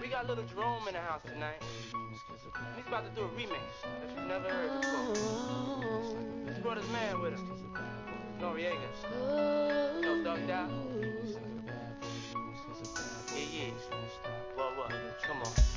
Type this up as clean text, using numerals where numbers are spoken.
We got little Jerome in the house tonight. He's about to do a remix that you've never heard before. He brought his man with him. Noriega. No, Doug Dow. Yeah. What? Come on.